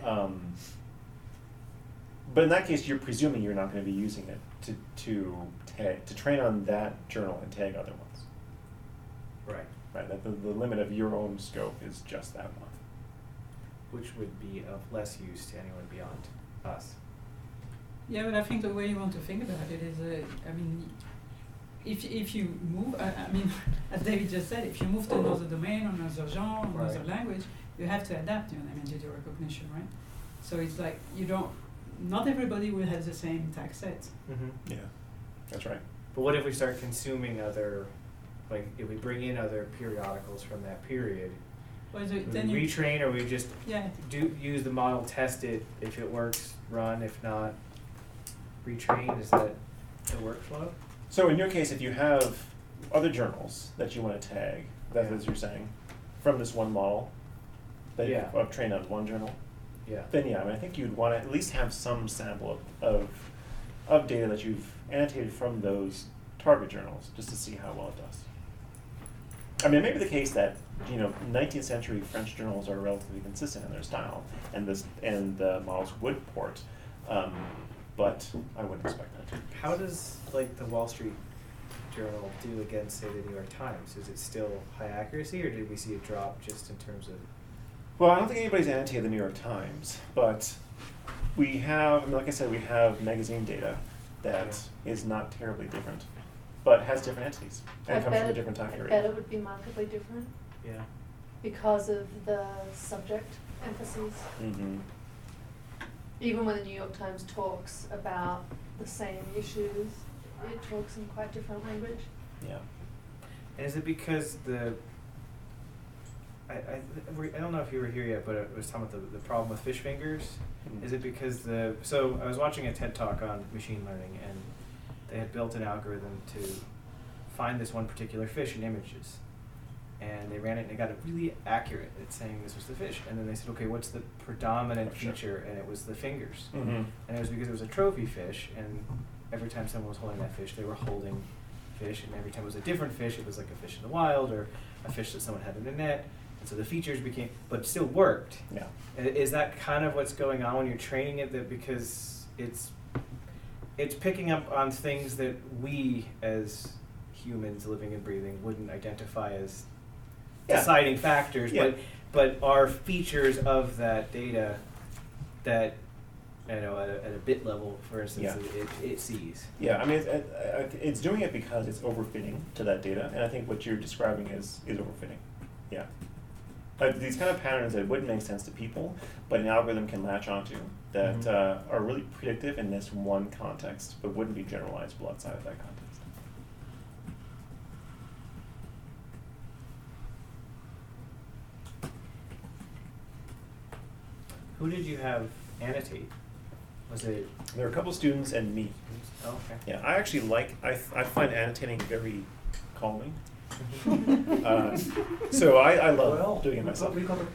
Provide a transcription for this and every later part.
But in that case, you're presuming you're not going to be using it to train on that journal and tag other ones. Right. Right. That the limit of your own scope is just that one. Which would be of less use to anyone beyond us. Yeah, but I think the way you want to think about it is, if you move, as David just said, if you move to another domain, another genre, another language, you have to adapt your name entity recognition, right? So it's like not everybody will have the same tag set. Mm-hmm. Yeah, that's right. But what if we start consuming other, like if we bring in other periodicals from that period? Well, Then we retrain, or we just yeah. use the model, test it. If it works, run. If not, retrain. Is that the workflow? So in your case, if you have other journals that you want to tag, that is, you're saying, from this one model that you've trained on one journal, then I think you'd want to at least have some sample of data that you've annotated from those target journals, just to see how well it does. I mean, it may be the case that 19th century French journals are relatively consistent in their style, and the models would port, but I wouldn't expect that to. How does the Wall Street Journal do against, say, the New York Times? Is it still high accuracy, or did we see a drop just in terms of? Well, I don't think anybody's annotated the New York Times, but we have, like I said, we have magazine data that is not terribly different, but has different entities and comes from a different time period. I bet it would be markedly different. Yeah. Because of the subject emphases. Mm-hmm. Even when the New York Times talks about the same issues, it talks in quite different language. Yeah. And is it because I don't know if you were here yet, but it was talking about the problem with fish fingers. Mm-hmm. Is it because so I was watching a TED Talk on machine learning, and they had built an algorithm to find this one particular fish in images. And they ran it and they got it really accurate at saying this was the fish. And then they said, okay, what's the predominant feature? And it was the fingers. Mm-hmm. And it was because it was a trophy fish, and every time someone was holding that fish, they were holding fish, and every time it was a different fish, it was like a fish in the wild or a fish that someone had in a net. And so the features became, but it still worked. Yeah. Is that kind of what's going on when you're training it, that because it's picking up on things that we as humans living and breathing wouldn't identify as deciding factors, but are features of that data that at a bit level, for instance, it sees. Yeah, I mean, it's doing it because it's overfitting to that data, and I think what you're describing is overfitting. Yeah. These kind of patterns that wouldn't make sense to people, but an algorithm can latch onto that are really predictive in this one context, but wouldn't be generalizable outside of that context. Who did you have annotate? Was it? There were a couple students and me. Oh, okay. Yeah, I actually I find annotating very calming. So I love doing it myself.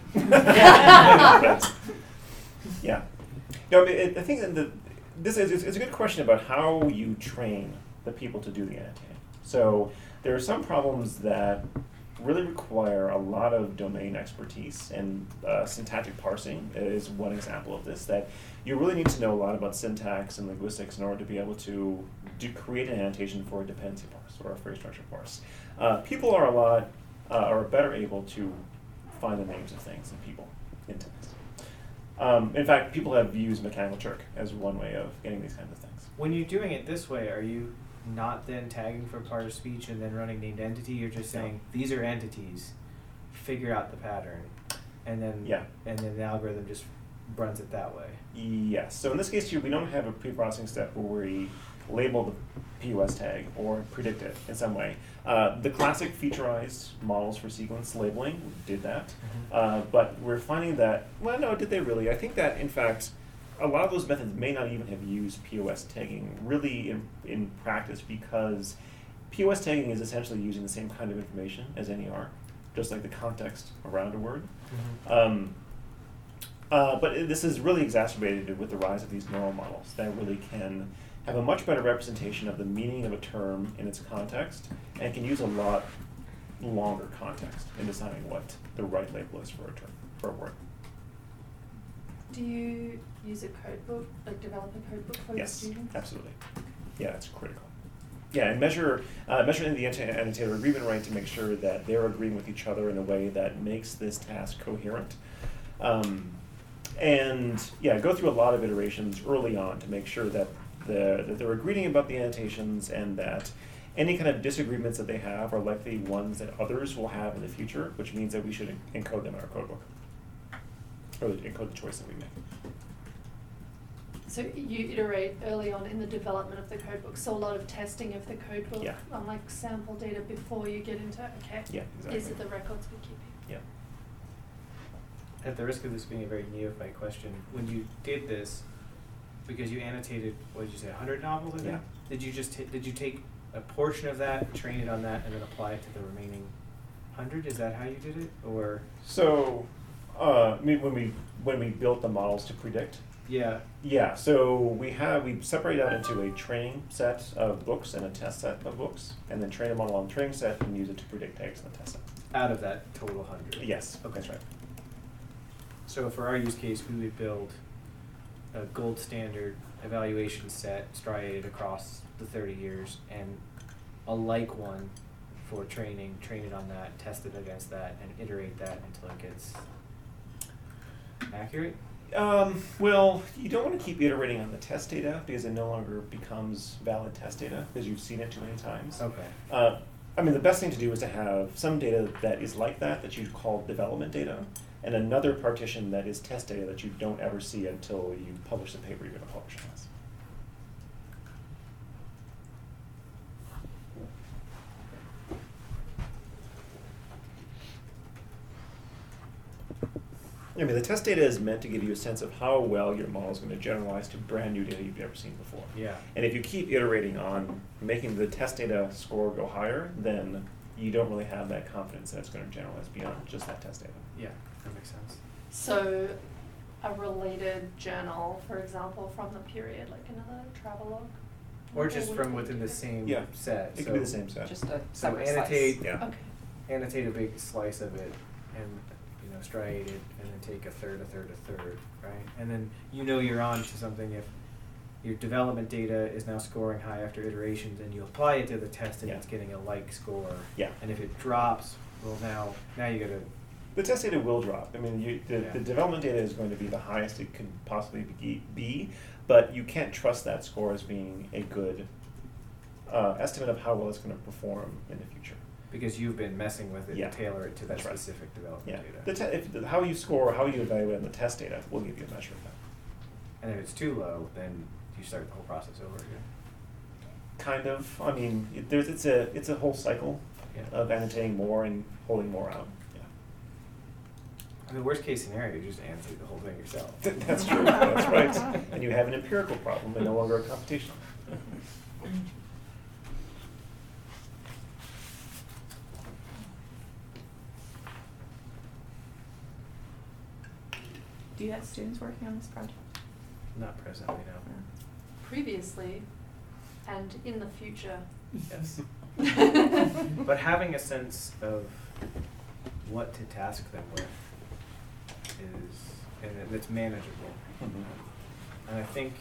Yeah. No, I think that it's a good question about how you train the people to do the annotating. So there are some problems that really require a lot of domain expertise, and syntactic parsing is one example of this, that you really need to know a lot about syntax and linguistics in order to be able to create an annotation for a dependency parse or a phrase structure parse. People are better able to find the names of things than people in text. In fact, people have used mechanical Turk as one way of getting these kinds of things. When you're doing it this way, are you not then tagging for part of speech and then running named entity? You're just saying these are entities, figure out the pattern, and then the algorithm just runs it that way. Yes. So in this case, we don't have a pre-processing step where we label the POS tag or predict it in some way. The classic featureized models for sequence labeling did that, but we're finding that, well, no, did they really? I think that, in fact, a lot of those methods may not even have used POS tagging really in practice, because POS tagging is essentially using the same kind of information as NER, just like the context around a word. But this is really exacerbated with the rise of these neural models that really can have a much better representation of the meaning of a term in its context, and can use a lot longer context in deciding what the right label is for a term, for a word. Do you use a code book, like develop a code book for your Yes, students? absolutely. Yeah, it's critical. Yeah, and measure in the annotator agreement right to make sure that they're agreeing with each other in a way that makes this task coherent. And yeah, go through a lot of iterations early on to make sure that they're agreeing about the annotations, and that any kind of disagreements that they have are likely ones that others will have in the future, which means that we should encode them in our codebook, or encode the choice that we make. So you iterate early on in the development of the codebook, so a lot of testing of the codebook Yeah. on like sample data before you get into, okay, Yeah, exactly. these are the records we're keeping. Yeah. At the risk of this being a very neophyte question, when you did this, because you annotated, what did you say, 100 novels, I think? Yeah. Did you just did you take a portion of that, train it on that, and then apply it to the remaining 100? Is that how you did it, or? So, when we built the models to predict. Yeah. Yeah. So we separate out into a training set of books and a test set of books, and then train a model on the training set and use it to predict tags in the test set. Out of that total 100. Yes. Okay. That's right. So for our use case, we would build a gold standard evaluation set striated across the 30 years, and a like one for training, train it on that, test it against that, and iterate that until it gets accurate? Well, you don't want to keep iterating on the test data because it no longer becomes valid test data because you've seen it too many times. Okay. I mean, the best thing to do is to have some data that is like that you call development data, and another partition that is test data that you don't ever see until you publish the paper you're going to publish on this. I mean, the test data is meant to give you a sense of how well your model is going to generalize to brand new data you've never seen before. Yeah. And if you keep iterating on making the test data score go higher, then you don't really have that confidence that it's going to generalize beyond just that test data. Yeah, that makes sense. So a related journal, for example, from the period, like another travelogue? Or just would from it within the be? same Yeah. set. It so could be the same set. Just a So separate annotate, slice. Yeah. Okay. annotate a big slice of it, and striate it, and then take a third, right? And then you're on to something if your development data is now scoring high after iterations, and you apply it to the test, and Yeah. it's getting a like score. Yeah. And if it drops, well, now you gotta. The test data will drop. I mean, the Yeah. development data is going to be the highest it can possibly be, but you can't trust that score as being a good estimate of how well it's going to perform in the future. Because you've been messing with it Yeah. to tailor it to that That's right. specific development Yeah. data. How you score, how you evaluate on the test data will give you a measure of that. And if it's too low, then you start the whole process over again. Kind of. I mean, it's a whole cycle Yeah. of annotating more and holding more out. Yeah. I mean, worst case scenario, you just annotate the whole thing yourself. That's true. That's right. And you have an empirical problem and no longer a computational. Do you have students working on this project? Not presently, no. Previously, and in the future. Yes. But having a sense of what to task them with and it's manageable. And I think,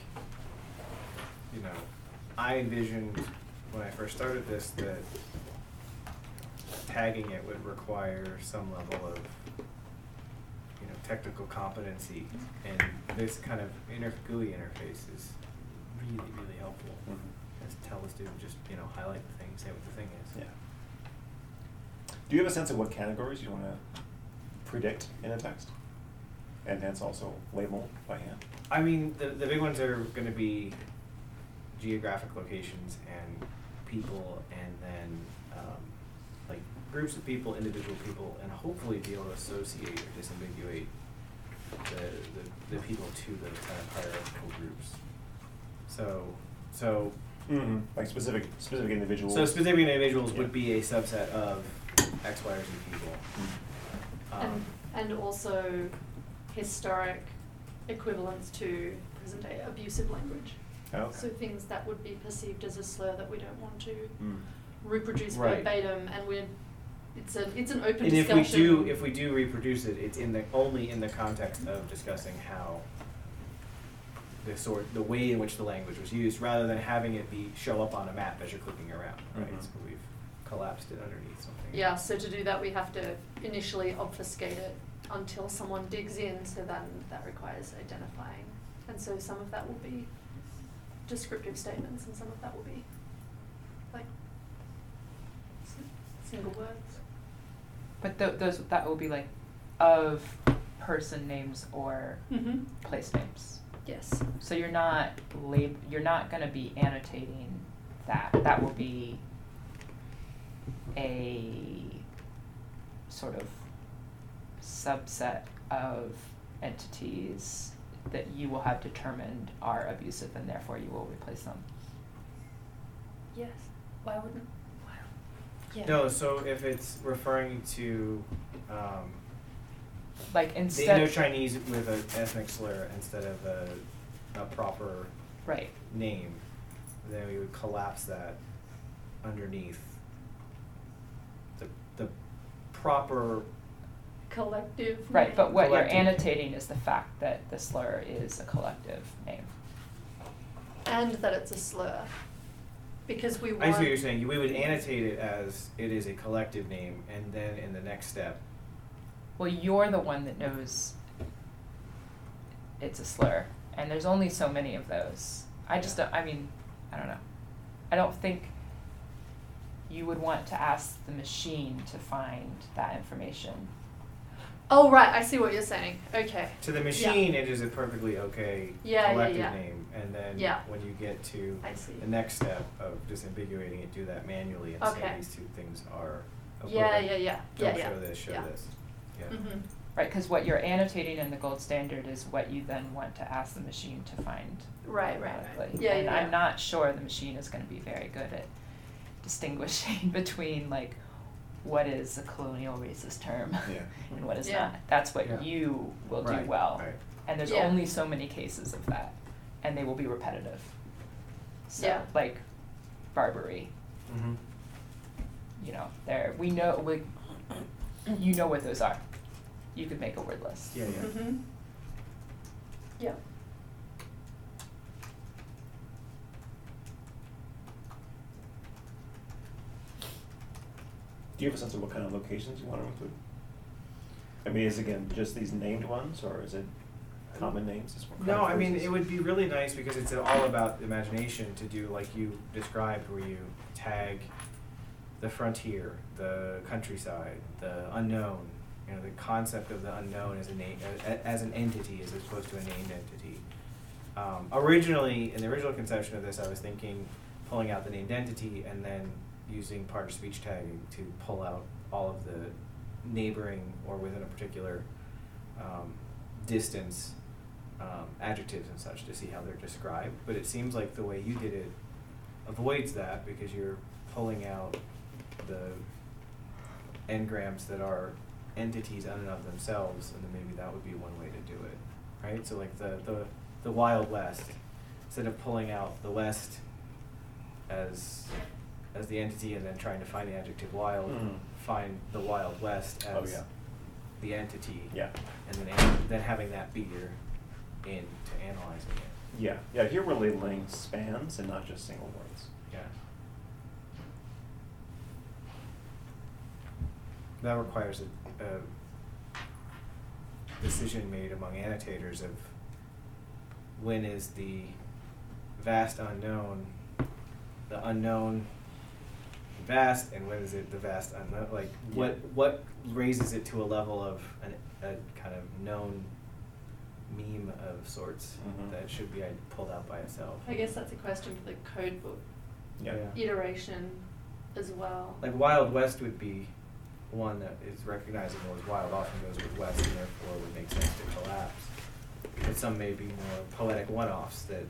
I envisioned when I first started this that tagging it would require some level of technical competency, and this kind of GUI interface is really, really helpful. Just tell the student, just highlight the thing, say what the thing is. Yeah. Do you have a sense of what categories you want to predict in a text? And hence also label by hand? I mean, the big ones are going to be geographic locations and people, and then like groups of people, individual people, and hopefully be able to associate or disambiguate the people to those kind of hierarchical groups. So Like specific individuals? So specific individuals Yeah. would be a subset of X, Y, or Z people. And also historic equivalents to present day abusive language. Okay. So things that would be perceived as a slur that we don't want to Mm. reproduce Right. verbatim, and we're it's an open And discussion. if we do reproduce it, it's only in the context of discussing how the way in which the language was used, rather than having it show up on a map as you're clicking around, right? Mhm. So we've collapsed it underneath something. Yeah, so to do that we have to initially obfuscate it until someone digs in, so then that requires identifying. And so some of that will be descriptive statements and some of that will be like single words. But that will be like of person names or Mm-hmm. place names. Yes. So you're not going to be annotating that. That will be a sort of subset of entities that you will have determined are abusive, and therefore you will replace them. Yes. Why wouldn't? Why? Yeah. No, so if it's referring to Like the instead, Indo-Chinese with an ethnic slur instead of a proper right? name, then we would collapse that underneath the proper. Collective. Right, name. but what Collective. you're annotating is the fact that the slur is a collective name. And that it's a slur. Because we I want. see what you're saying. We would annotate it as it is a collective name, and then in the next step. Well, you're the one that knows it's a slur, and there's only so many of those. I just don't, I don't know. I don't think you would want to ask the machine to find that information. Oh right, I see what you're saying. Okay. To the machine, it is a perfectly okay Yeah, collective yeah. name, and then Yeah. when you get to I see. the next step of disambiguating it, do that manually and say Okay. these two things are Yeah, equivalent. yeah. Don't yeah. show this, show Yeah. this. Yeah. Mm-hmm. Right, because what you're annotating in the gold standard is what you then want to ask the machine to find. Right. automatically. Yeah, and yeah. I'm not sure the machine is going to be very good at distinguishing between like what is a colonial racist term Yeah. and what is Yeah. not. That's what Yeah. you will Right, do well. right. And there's Yeah. only so many cases of that, and they will be repetitive. So Yeah. like Barbary, Mm-hmm. you know what those are. You could make a word list. Yeah, yeah. Mm-hmm. Yeah. Do you have a sense of what kind of locations you want to include? I mean, is it, again, just these named ones, or is it common names? Is what kind No, of I mean, phrases? it would be really nice because it's all about imagination to do like you described, where you tag the frontier, the countryside, the unknown. You know, the concept of the unknown as an entity as opposed to a named entity. Originally, in the original conception of this, I was thinking pulling out the named entity and then using part of speech tagging to pull out all of the neighboring or within a particular distance adjectives and such to see how they're described. But it seems like the way you did it avoids that because you're pulling out the n-grams that are entities in and of themselves, and then maybe that would be one way to do it, right? So like the Wild West, instead of pulling out the West as the entity and then trying to find the adjective wild, find the Wild West as Oh, yeah. the entity, Yeah. and then having that be your in to analyzing it. Yeah. Yeah. Here we're labeling spans and not just single words. Yeah. That requires a decision made among annotators of when is the vast unknown the unknown vast, and when is it the vast unknown? Like what raises it to a level of a kind of known meme of sorts Mhm. that should be pulled out by itself. I guess that's a question for the code book Yeah. iteration as well. Like Wild West would be one that is recognizable as wild, often goes with West, and therefore would make sense to collapse. But some may be more poetic one-offs that,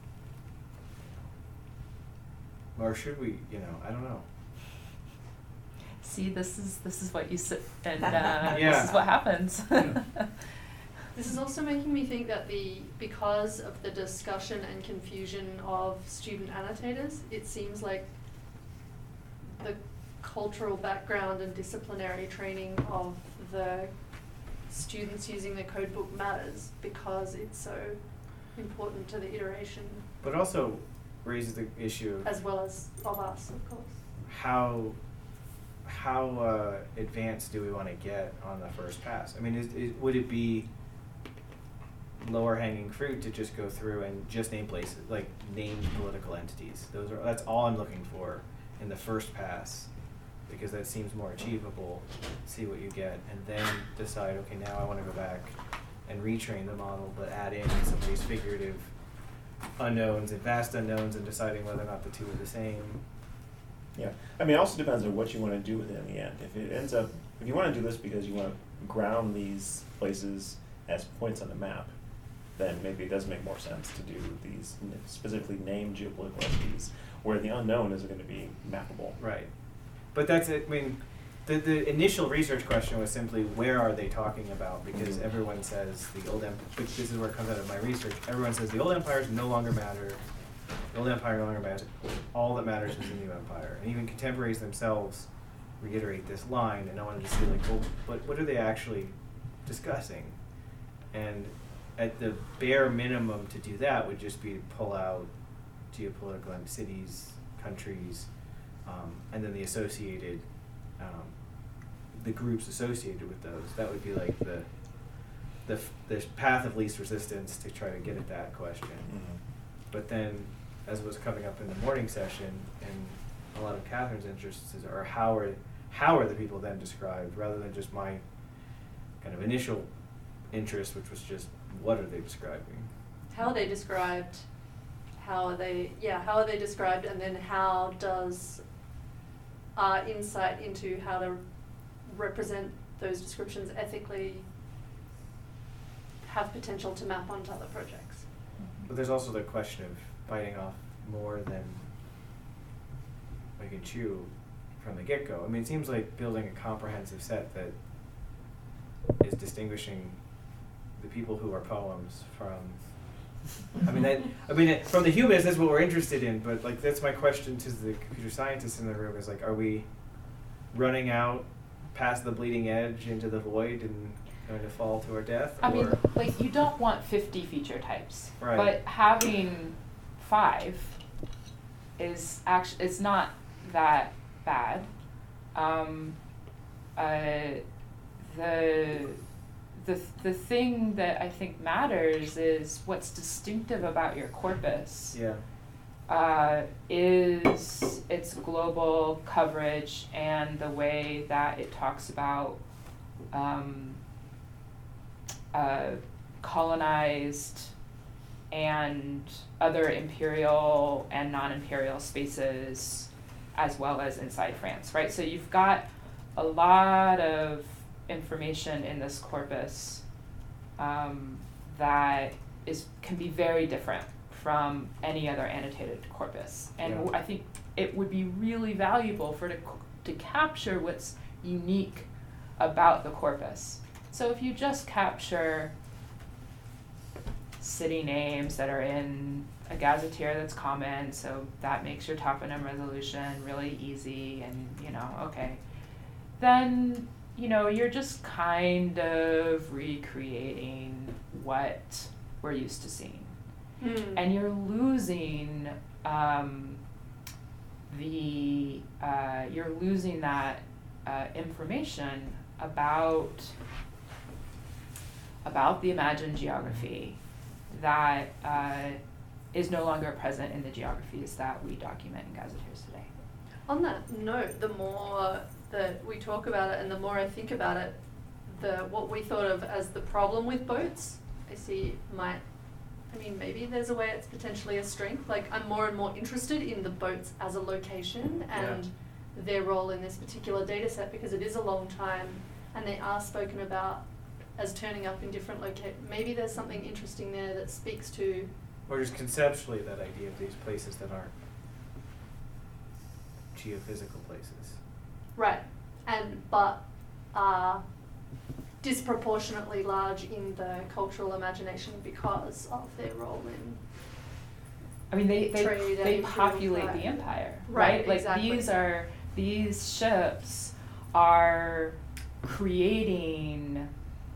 or should we, I don't know. See, this is what you sit and Yeah. this is what happens. This is also making me think that because of the discussion and confusion of student annotators, it seems like the cultural background and disciplinary training of the students using the code book matters because it's so important to the iteration But also raises the issue as well as of us, of course. how advanced do we want to get on the first pass? I mean, would it be lower hanging fruit to just go through and just name places, like name political entities? That's all I'm looking for in the first pass, because that seems more achievable. See what you get, and then decide, okay, now I want to go back and retrain the model, but add in some of these figurative unknowns and vast unknowns, and deciding whether or not the two are the same. Yeah, I mean, it also depends on what you want to do with it in the end. If you want to do this because you want to ground these places as points on the map, then maybe it does make more sense to do these specifically named geopolitical entities, where the unknown is going to be mappable. Right. But that's it. I mean, the initial research question was simply, where are they talking about? Because everyone says the old empire, which this is where it comes out of my research, everyone says the old empires no longer matter. The old empire no longer matters. All that matters is the new empire. And even contemporaries themselves reiterate this line, and I wanted to see, like, well, but what are they actually discussing? And at the bare minimum to do that would just be to pull out geopolitical cities, countries, and then the associated, the groups associated with those. That would be like the path of least resistance to try to get at that question. Mm-hmm. But then, as was coming up in the morning session, and a lot of Catherine's interests are how are the people then described, rather than just my kind of initial interest, which was just what are they describing? How are they described? How are they described, and then how does our insight into how to represent those descriptions ethically have potential to map onto other projects? But there's also the question of biting off more than we can chew from the get-go. I mean, it seems like building a comprehensive set that is distinguishing the people who are poems from. From the humanists, that's what we're interested in. But like, that's my question to the computer scientists in the room: is like, are we running out past the bleeding edge into the void and going to fall to our death? I mean, like, you don't want 50 feature types, Right. but having 5 is actually, it's not that bad. The thing that I think matters is what's distinctive about your corpus. Yeah. Is its global coverage and the way that it talks about colonized and other imperial and non-imperial spaces, as well as inside France, right? So you've got a lot of information in this corpus that can be very different from any other annotated corpus. And Yeah. I think it would be really valuable to capture what's unique about the corpus. So if you just capture city names that are in a gazetteer that's common, so that makes your toponym resolution really easy, and okay, then you're just kind of recreating what we're used to seeing. And you're losing that information about the imagined geography that is no longer present in the geographies that we document in gazetteers today. On that note, the more that we talk about it and the more I think about it, what we thought of as the problem with boats, maybe there's a way it's potentially a strength. Like, I'm more and more interested in the boats as a location and their role in this particular data set, because it is a long time and they are spoken about as turning up in different locations. Maybe there's something interesting there that speaks to... Or just conceptually that idea of these places that aren't geophysical places. Right, but are disproportionately large in the cultural imagination because of their role in they trade they and populate improving the empire, Right, Like, exactly. these are these ships are creating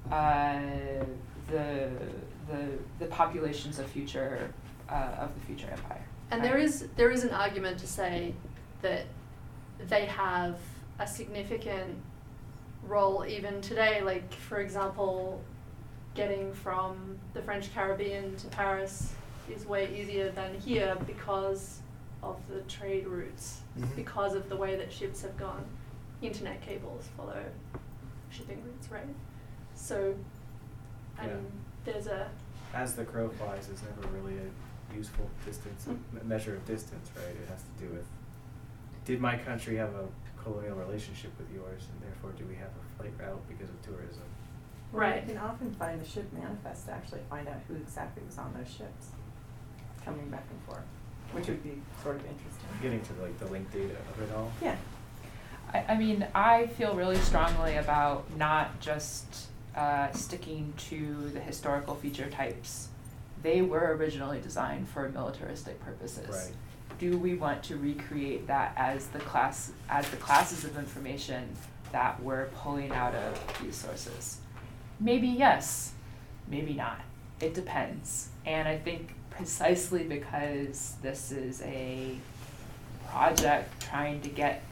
the populations of future of the future empire. And right? there is an argument to say that they have a significant role even today. Like, for example, getting from the French Caribbean to Paris is way easier than here because of the trade routes, because of the way that ships have gone. Internet cables follow shipping routes, right? So, I mean, there's a... As the crow flies is never really a useful distance, measure of distance, right? It has to do with, did my country have a colonial relationship with yours, and therefore do we have a flight route because of tourism? Right. You can often find a ship manifest to actually find out who exactly was on those ships coming back and forth, which would be sort of interesting. Getting to like the link data of it all. Yeah. I mean, I feel really strongly about not just sticking to the historical feature types. They were originally designed for militaristic purposes. Right. Do we want to recreate that as the classes of information that we're pulling out of these sources? Maybe yes, maybe not. It depends. And I think precisely because this is a project trying to get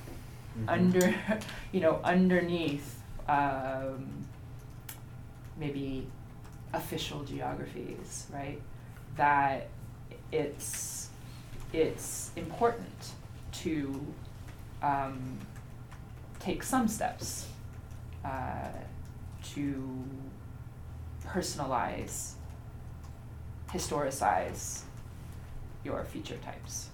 underneath maybe official geographies, right? That it's important to take some steps to personalize, historicize your feature types.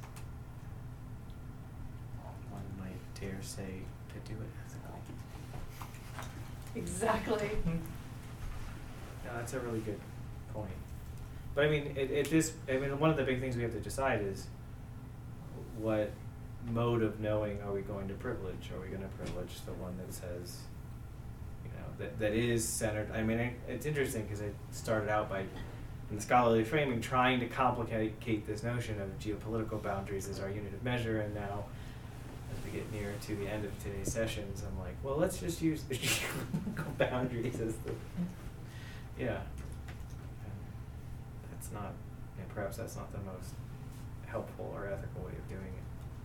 One might dare say to do it ethically. Exactly. No, that's a really good point. But I mean, one of the big things we have to decide is what mode of knowing are we going to privilege? Are we going to privilege the one that says, that is centered? I mean, it's interesting because it started out by, in the scholarly framing, trying to complicate this notion of geopolitical boundaries as our unit of measure, and now, as we get near to the end of today's sessions, I'm like, well, let's just use the geopolitical boundaries as the, that's not, perhaps that's not the most helpful or ethical way of doing it.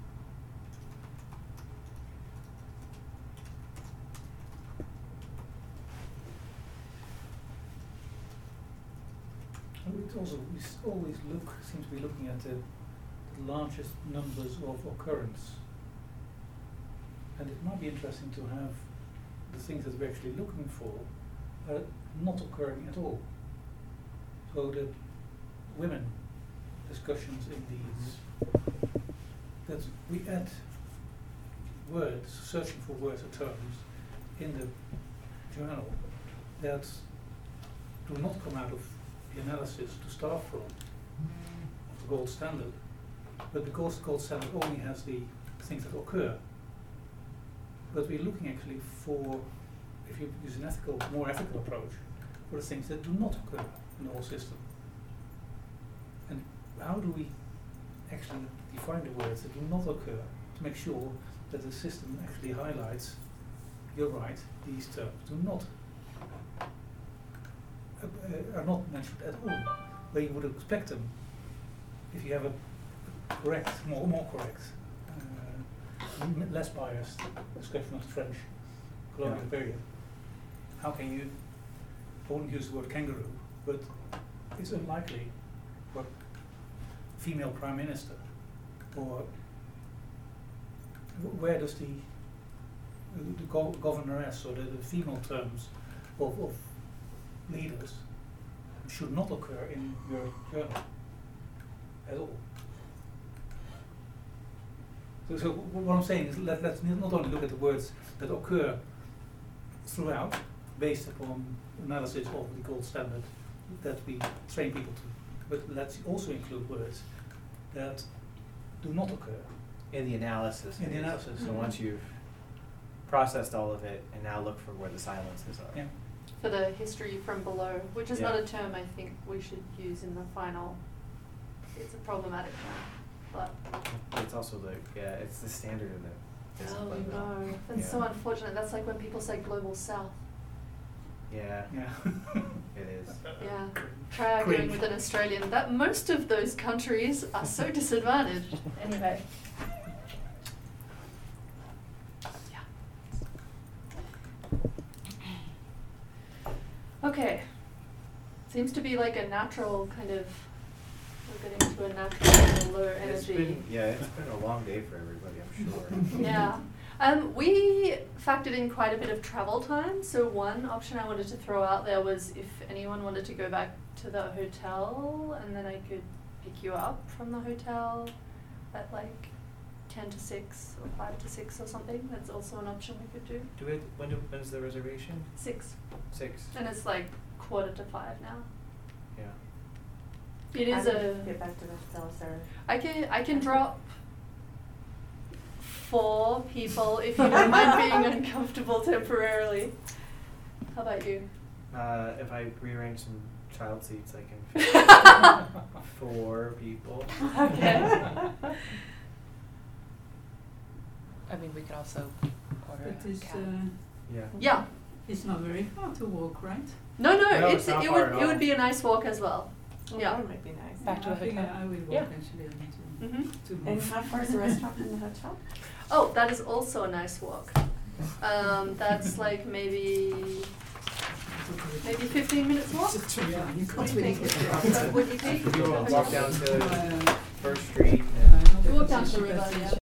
We always seem to be looking at the largest numbers of occurrence. And it might be interesting to have the things that we're actually looking for are not occurring at all. So the women discussions in these, that we add words, searching for words or terms in the journal that do not come out of the analysis to start from of the gold standard, but the gold standard only has the things that occur. But we're looking actually for, if you use an more ethical approach, for the things that do not occur in the whole system. And how do we actually define the words that do not occur to make sure that the system actually highlights, you're right, these terms do not are not mentioned at all, where you would expect them if you have a correct, more correct, less biased discussion of the French colonial period. How can you, I wouldn't use the word kangaroo, but it's unlikely for female prime minister, or where does the governess or the female terms of leaders should not occur in your journal at all. So what I'm saying is let's not only look at the words that occur throughout, based upon analysis of the gold standard that we train people to, but let's also include words that do not occur. In the analysis. In the analysis. So once you've processed all of it, and now look for where the silences are. Yeah. For the history from below, which is not a term I think we should use in the final. It's a problematic term, but It's also it's the standard in the isn't Oh like that. no, that's so unfortunate. That's like when people say global south. Yeah, Yeah. it is. Yeah, try arguing Cringe. with an Australian that most of those countries are so disadvantaged. Anyway. Okay. Seems to be like a natural kind of, we're getting to a natural low It's energy. it's been a long day for everybody, I'm sure. Yeah. We factored in quite a bit of travel time, so one option I wanted to throw out there was if anyone wanted to go back to the hotel and then I could pick you up from the hotel at like 10 to 6 or 5 to 6 or something. That's also an option we could do. When's the reservation? 6. 6. And it's like 4:45 now. Yeah. It is I a. would get back to the hotel, sir. I can drop 4 people if you don't mind being uncomfortable temporarily. How about you? If I rearrange some child seats, I can fit 4 people. Okay. I mean, we could also order But a it's, cab. Yeah. Yeah. it's not very far to walk, right? No, No, it's it's not it far would at it would all. be a nice walk as well. Oh, Yeah. that might be nice. Back to I the think hotel. I will walk Yeah. actually a bit Mhm. to move. And how far is the restaurant from the hotel? Oh, that is also a nice walk. That's like maybe 15 minutes walk. Yeah, you What can't do you really think? get around. What do you think? You walk down to Uh, First Street I and know You walk because down to the it's river, cheaper yeah.